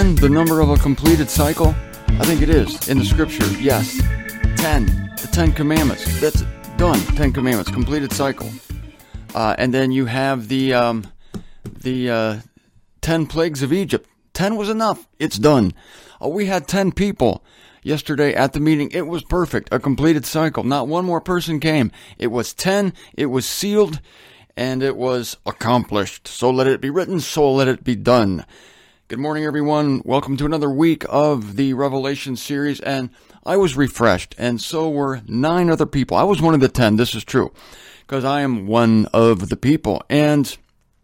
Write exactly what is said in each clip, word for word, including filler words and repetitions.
ten the number of a completed cycle? I think it is in the scripture. Yes. ten. The Ten Commandments. That's done. Ten Commandments. Completed cycle. Uh, and then you have the um, the uh, ten plagues of Egypt. Ten was enough. It's done. Uh, we had ten people yesterday at the meeting. It was perfect. A completed cycle. Not one more person came. It was ten. It was sealed. And it was accomplished. So let it be written. So let it be done. Good morning, everyone. Welcome to another week of the Revelation series. And I was refreshed. And so were nine other people. I was one of the ten. This is true. Because I am one of the people. And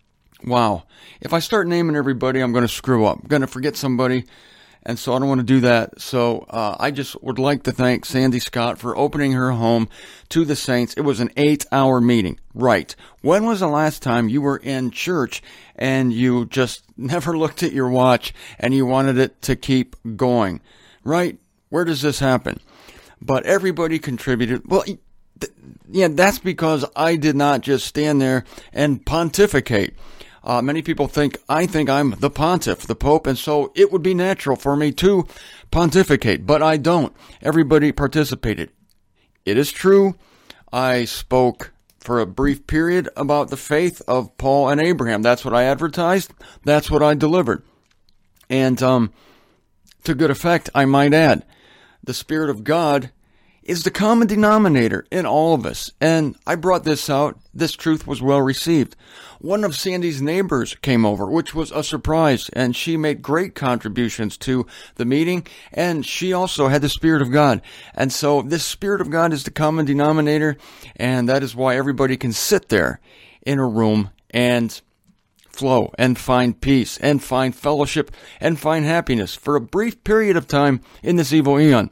wow. If I start naming everybody, I'm going to screw up. I'm going to forget somebody. And so I don't want to do that. So uh, I just would like to thank Sandy Scott for opening her home to the saints. It was an eight-hour meeting. Right. When was the last time you were in church and you just never looked at your watch and you wanted it to keep going? Right? Where does this happen? But everybody contributed. Well, th- yeah, that's because I did not just stand there and pontificate. Uh, many people think, I think I'm the pontiff, the pope, and so it would be natural for me to pontificate, but I don't. Everybody participated. It is true, I spoke for a brief period about the faith of Paul and Abraham. That's what I advertised. That's what I delivered. And um, to good effect, I might add, the Spirit of God is the common denominator in all of us. And I brought this out. This truth was well received. One of Sandy's neighbors came over, which was a surprise, and she made great contributions to the meeting, and she also had the Spirit of God. And so this Spirit of God is the common denominator, and that is why everybody can sit there in a room and flow and find peace and find fellowship and find happiness for a brief period of time in this evil eon.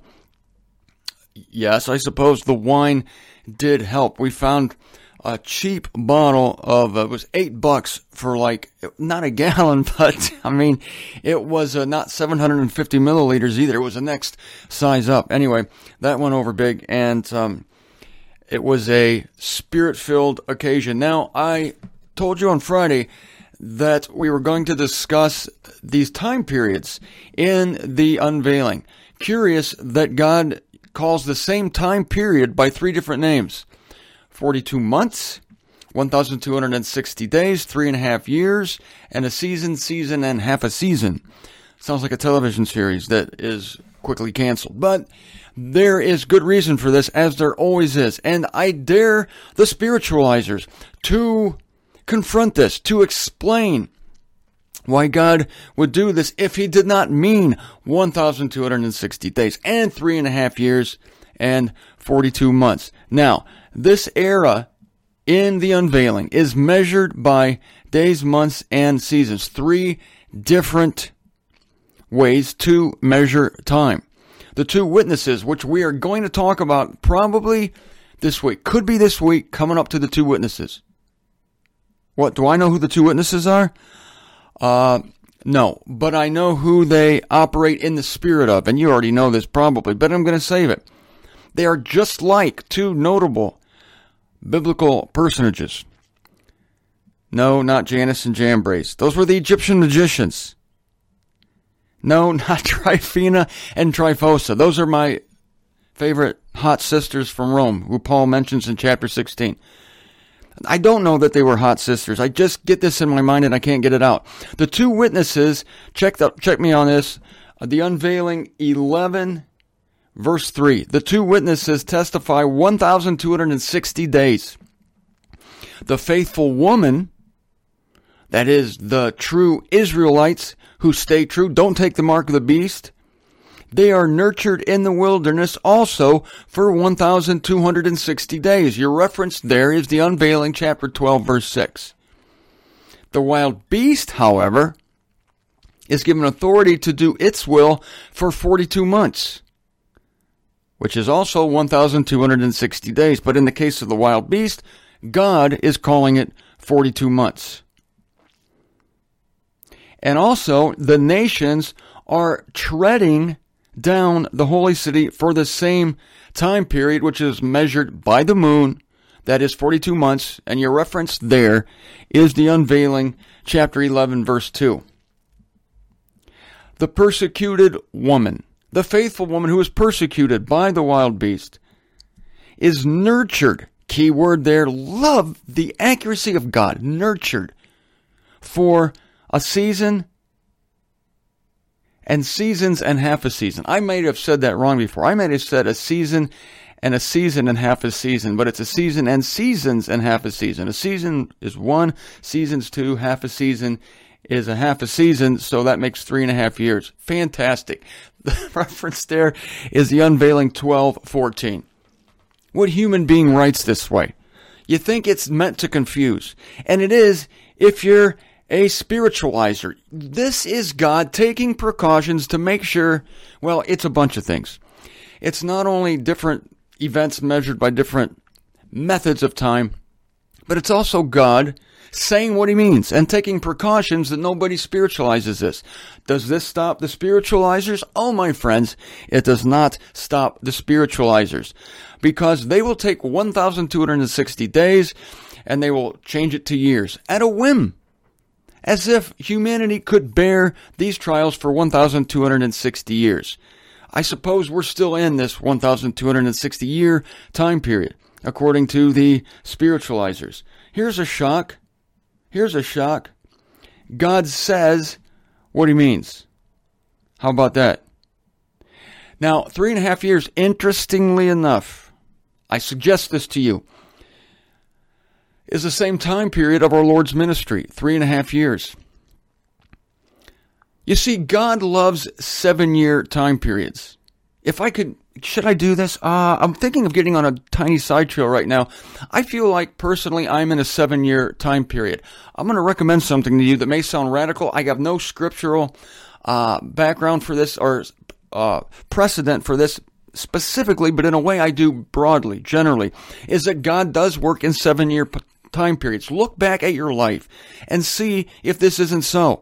Yes, I suppose the wine did help. We found a cheap bottle of, uh, it was eight bucks for like, not a gallon, but I mean, it was uh, not seven hundred fifty milliliters either. It was the next size up. Anyway, that went over big, and um, it was a spirit-filled occasion. Now, I told you on Friday that we were going to discuss these time periods in the unveiling. Curious that God calls the same time period by three different names. forty-two months, one thousand two hundred sixty days, three and a half years, and a season, season, and half a season. Sounds like a television series that is quickly canceled. But there is good reason for this, as there always is. And I dare the spiritualizers to confront this, to explain why God would do this if he did not mean one thousand two hundred sixty days and three and a half years and forty-two months. Now, this era in the unveiling is measured by days, months, and seasons. Three different ways to measure time. The two witnesses, which we are going to talk about probably this week, could be this week, coming up to the two witnesses. What, do I know who the two witnesses are? Uh, no, but I know who they operate in the spirit of, and you already know this probably, but I'm going to save it. They are just like two notable biblical personages. No, not Janus and Jambres. Those were the Egyptian magicians. No, not Tryphena and Tryphosa. Those are my favorite hot sisters from Rome, who Paul mentions in chapter sixteen. I don't know that they were hot sisters. I just get this in my mind and I can't get it out. The two witnesses, check the, check me on this, the unveiling eleven, verse three. The two witnesses testify one thousand two hundred sixty days. The faithful woman, that is the true Israelites who stay true, don't take the mark of the beast, they are nurtured in the wilderness also for one thousand two hundred sixty days. Your reference there is the unveiling, chapter twelve, verse six. The wild beast, however, is given authority to do its will for forty-two months, which is also one thousand two hundred sixty days. But in the case of the wild beast, God is calling it forty-two months. And also, the nations are treading down the holy city for the same time period, which is measured by the moon, that is forty-two months, and your reference there is the unveiling, chapter eleven, verse two. the persecuted woman, the faithful woman who is persecuted by the wild beast, is nurtured. Key word there, love the accuracy of God, nurtured for a season and seasons and half a season. I might have said that wrong before. I might have said a season and a season and half a season, but it's a season and seasons and half a season. A season is one, season's two, half a season is a half a season, so that makes three and a half years. Fantastic. The reference there is the Unveiling twelve fourteen. What human being writes this way? You think it's meant to confuse, and it is if you're a spiritualizer. This is God taking precautions to make sure, well, it's a bunch of things. It's not only different events measured by different methods of time, but it's also God saying what he means and taking precautions that nobody spiritualizes this. Does this stop the spiritualizers? Oh, my friends, it does not stop the spiritualizers, because they will take one thousand two hundred sixty days and they will change it to years at a whim, as if humanity could bear these trials for one thousand two hundred sixty years. I suppose we're still in this one thousand two hundred sixty year time period, according to the spiritualizers. Here's a shock. Here's a shock. God says what he means. How about that? Now, three and a half years, interestingly enough, I suggest this to you, is the same time period of our Lord's ministry, three and a half years. You see, God loves seven-year time periods. If I could, should I do this? Uh, I'm thinking of getting on a tiny side trail right now. I feel like, personally, I'm in a seven-year time period. I'm going to recommend something to you that may sound radical. I have no scriptural uh, background for this or uh, precedent for this specifically, but in a way I do broadly, generally, is that God does work in seven-year p- time periods. Look back at your life and see if this isn't so.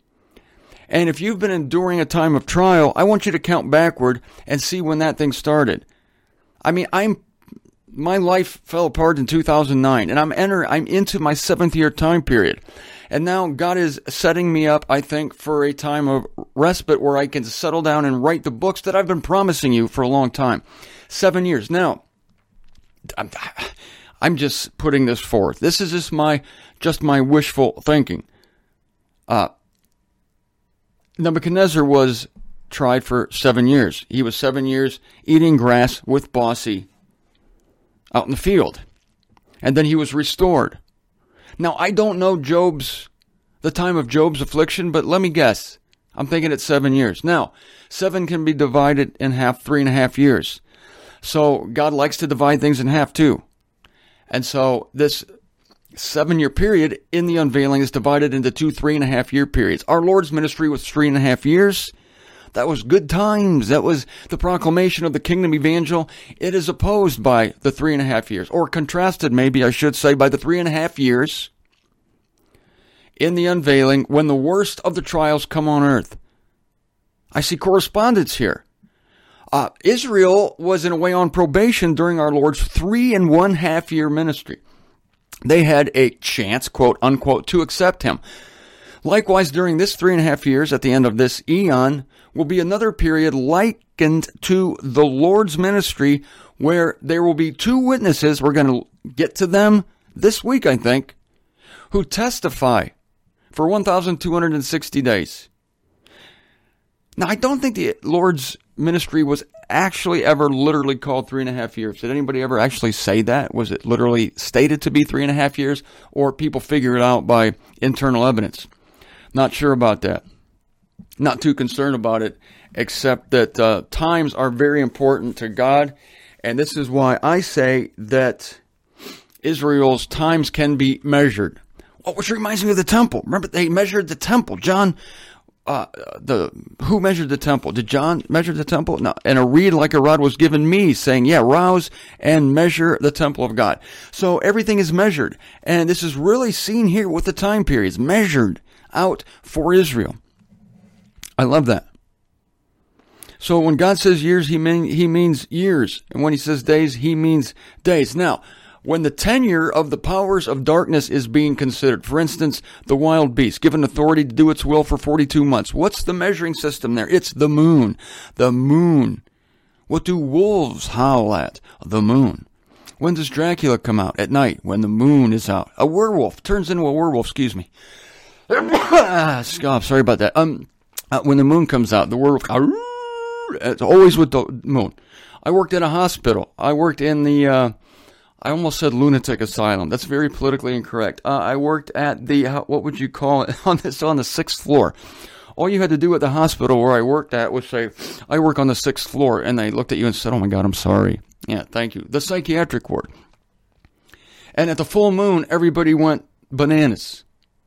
And if you've been enduring a time of trial, I want you to count backward and see when that thing started. I mean, I'm my life fell apart in two thousand nine, and I'm enter I'm into my seventh year time period. And now God is setting me up, I think, for a time of respite where I can settle down and write the books that I've been promising you for a long time. Seven years. Now, I'm, I'm just putting this forth. This is just my just my wishful thinking. Uh, Nebuchadnezzar was tried for seven years. He was seven years eating grass with Bossy out in the field. And then he was restored. Now, I don't know Job's, the time of Job's affliction, but let me guess. I'm thinking it's seven years. Now, seven can be divided in half, three and a half years. So God likes to divide things in half too. And so this seven-year period in the unveiling is divided into two three-and-a-half-year periods. Our Lord's ministry was three and a half years. That was good times. That was the proclamation of the kingdom evangel. It is opposed by the three and a half years, or contrasted, maybe I should say, by the three and a half years in the unveiling when the worst of the trials come on earth. I see correspondence here. Uh, Israel was in a way on probation during our Lord's three and one half year ministry. They had a chance, quote unquote, to accept him. Likewise, during this three and a half years at the end of this eon will be another period likened to the Lord's ministry where there will be two witnesses, we're going to get to them this week, I think, who testify for one thousand two hundred sixty days. Now, I don't think the Lord's ministry was actually ever literally called three and a half years. Did anybody ever actually say that? Was it literally stated to be three and a half years? Or people figure it out by internal evidence? Not sure about that. Not too concerned about it, except that uh, times are very important to God. And this is why I say that Israel's times can be measured. Oh, which reminds me of the temple. Remember, they measured the temple. John... Uh, the who measured the temple? Did John measure the temple? No. And a reed like a rod was given me, saying, yeah, rouse and measure the temple of God. So everything is measured. And this is really seen here with the time periods, measured out for Israel. I love that. So when God says years, he, mean, he means years. And when he says days, he means days. Now, when the tenure of the powers of darkness is being considered. For instance, the wild beast, given authority to do its will for forty-two months. What's the measuring system there? It's the moon. The moon. What do wolves howl at? The moon. When does Dracula come out? At night, when the moon is out. A werewolf turns into a werewolf, excuse me. Stop, sorry about that. Um, uh, when the moon comes out, the werewolf, it's always with the moon. I worked in a hospital. I worked in the, uh, I almost said lunatic asylum. That's very politically incorrect. Uh, I worked at the, what would you call it, on this, on the sixth floor. All you had to do at the hospital where I worked at was say, I work on the sixth floor, and they looked at you and said, oh my God, I'm sorry. Yeah, thank you. The psychiatric ward. And at the full moon, everybody went bananas.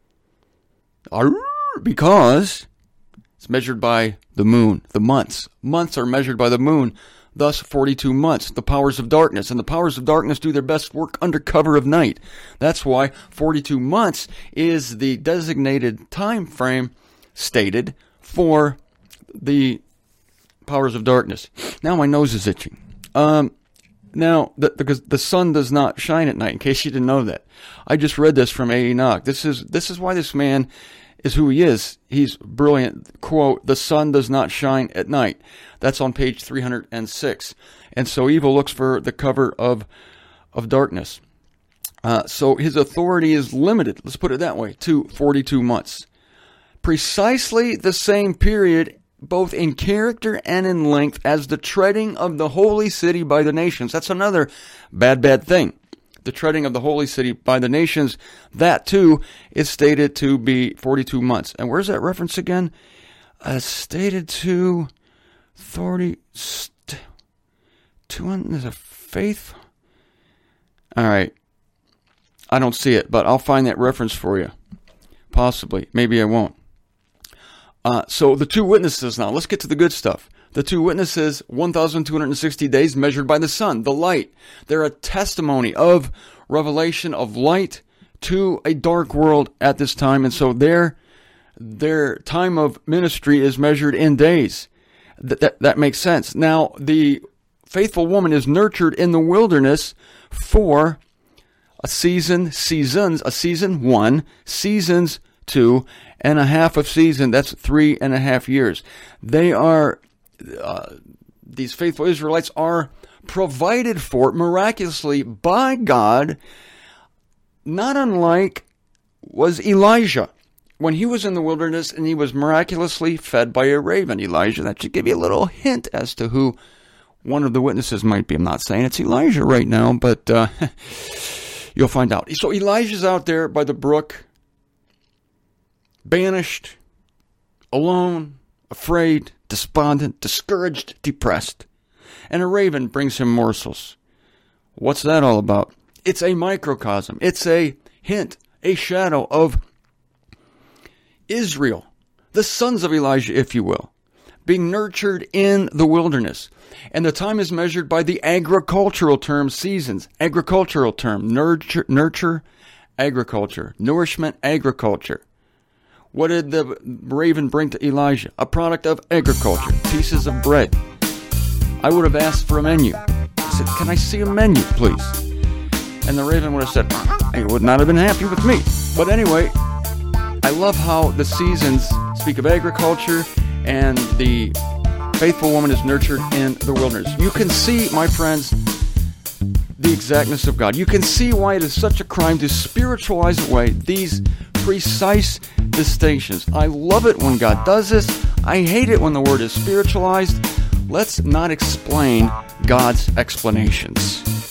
Because it's measured by the moon, the months. Months are measured by the moon, thus forty-two months, the powers of darkness. And the powers of darkness do their best work under cover of night. That's why forty-two months is the designated time frame stated for the powers of darkness. Now my nose is itching. Um, now, the, because the sun does not shine at night, in case you didn't know that. I just read this from A. Enoch. This is, this is why this man is who he is. He's brilliant. Quote, the sun does not shine at night. That's on page three hundred six. And so evil looks for the cover of, of darkness. Uh, so his authority is limited, let's put it that way, to forty-two months. Precisely the same period, both in character and in length, as the treading of the holy city by the nations. That's another bad, bad thing. The treading of the holy city by the nations, that too is stated to be forty-two months. And where's that reference again? Uh, stated to thirty, st- two, there's a faith. All right. I don't see it, but I'll find that reference for you. Possibly. Maybe I won't. Uh, so the two witnesses now. Let's get to the good stuff. The two witnesses, one thousand two hundred sixty days measured by the sun, the light. They're a testimony of revelation of light to a dark world at this time. And so their, their time of ministry is measured in days. That, that, that makes sense. Now, the faithful woman is nurtured in the wilderness for a season, seasons, a season one, seasons two, and a half of season. That's three and a half years. They are, uh, these faithful Israelites are provided for miraculously by God, not unlike was Elijah. When he was in the wilderness and he was miraculously fed by a raven. Elijah, that should give you a little hint as to who one of the witnesses might be. I'm not saying it's Elijah right now, but uh, you'll find out. So Elijah's out there by the brook, banished, alone, afraid, despondent, discouraged, depressed. And a raven brings him morsels. What's that all about? It's a microcosm. It's a hint, a shadow of Israel, the sons of Elijah, if you will, being nurtured in the wilderness. And the time is measured by the agricultural term seasons. Agricultural term, nurture, nurture, agriculture, nourishment, agriculture. What did the raven bring to Elijah? A product of agriculture, pieces of bread. I would have asked for a menu. I said, can I see a menu, please? And the raven would have said, he would not have been happy with me. But anyway, I love how the seasons speak of agriculture and the faithful woman is nurtured in the wilderness. You can see, my friends, the exactness of God. You can see why it is such a crime to spiritualize away these precise distinctions. I love it when God does this. I hate it when the word is spiritualized. Let's not explain God's explanations.